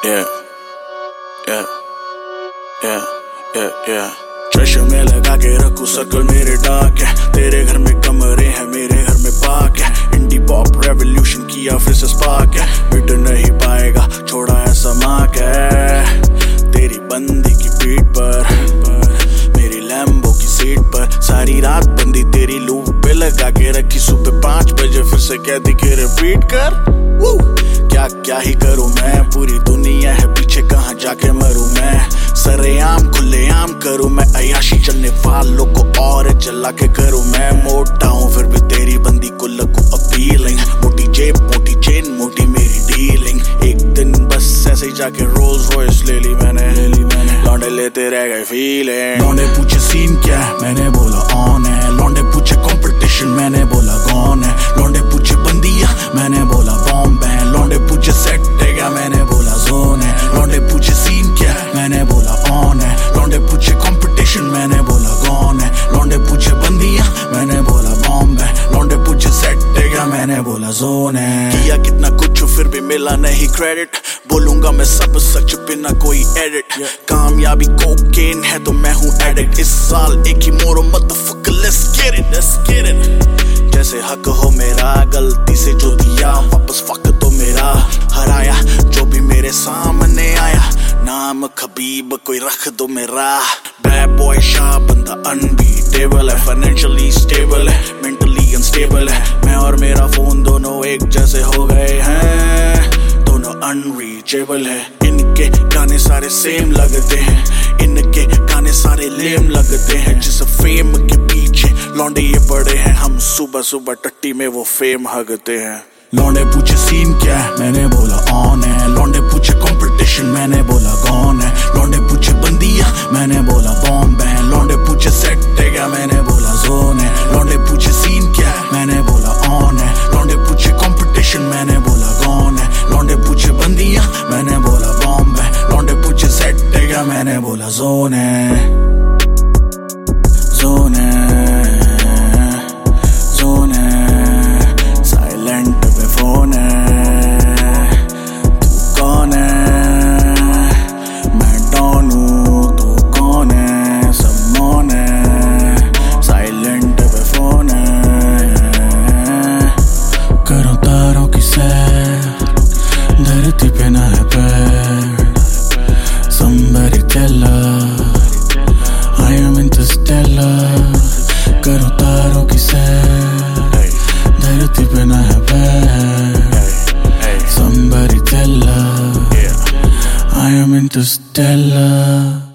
yeah, yeah, yeah, yeah, yeah. चश्मे लगा के रखूं सर्कल मेरे डार्क है, तेरे घर में कमरे हैं मेरे घर में पार्क है। इंडी पॉप रेवोल्यूशन किया फिर से स्पार्क है, मिट नहीं पाएगा छोड़ा ऐसा मार्क है। तेरी बंदी की पीठ पर मेरी लैम्बो की सीट पर, सारी रात बंदी तेरी लूप पे लगा के रखी, सुबह 5 बजे फिर से कहती कि रिपीट कर। क्या क्या ही करूं मैं, पूरी दुनिया है पीछे कहाँ जाके मरूं मैं। सरेआम खुलेआम करूं मैं अयाशी, चलने वालों को और चला के करूं मैं। मोटा हूं फिर भी तेरी बंदी को लगू अपीलिंग, मोटी जेब मोटी चेन मोटी मेरी डीलिंग। एक दिन बस ऐसे ही जाके रोल्स रॉयस ले ली मैंने। लौंडे लेते रह गए फीलिंग। लौंडे पूछे सीन क्या है, मैंने बोला ऑन है। लौंडे पूछे कंपटीशन, मैंने बोला कौन है। लौंडे पूछे बंदिया, मैंने बोला बॉम्ब है। लौंडे पूछे सेट है क्या, मैंने बोला जोन है। लौंडे पूछे सीन क्या है, मैंने बोला ऑन है। लौंडे पूछे कंपटीशन, मैंने बोला कौन है। लौंडे पूछे बंदिया, मैंने बोला बॉम्ब है। लौंडे पूछे सेट है क्या, मैंने बोला जोन है। किया कितना कुछ फिर भी मिला नहीं क्रेडिट, बोलूंगा मैं सब सच बिना कोई एडिट। कामयाबी कोकेन है तो मैं हूँ एडिक्ट, इस साल एक ही मोरो मदरफकर लेट्स गेट इट। जैसे हक हो मेरा, गलती से जो दिया वापस फक तो मेरा। हराया जो भी मेरे सामने आया, नाम खबीब कोई रख दो मेरा। बैड बॉय शाह बंदा अनबीटेबल है, फाइनेंशियली स्टेबल है, मेंटली अनस्टेबल है। मैं और मेरा फोन दोनों एक जैसे हो गए हैं, दोनों अनरीचेबल है। इनके गाने सारे सेम लगते हैं, इनके गाने सारे लेम लगते हैं। जिस फेम के पीछे लौंडे ये पड़े हैं, हम सुबह सुबह टट्टी में वो फेम हगते हैं। लौंडे पूछे सीन क्या है, मैंने बोला ऑन है। लौंडे पूछे कंपटीशन, मैंने बोला कौन है। लौंडे पूछे बंदिया, मैंने बोला बॉम्ब है। लौंडे पूछे सेट है क्या, मैंने बोला जोन है। लौंडे पूछे सीन क्या है, मैंने बोला ऑन है। लौंडे पूछे कंपटीशन, मैंने बोला कौन है। लौंडे पूछे बंदिया, मैंने बोला बॉम्ब है। लौंडे पूछे सेट है क्या, मैंने बोला जोन है। जोन है, जोन है, साइलेंट पे फोन है। तू कौन है, मैं डॉन हूँ, तू कौन है, सब मौन है। साइलेंट पे फोन है। करो तारों की सैर, धरती पे ना है पैर। Somebody tell her I am interstellar। करो तारों की सैर, धरती पे ना है पैर। Somebody tell her I am interstellar।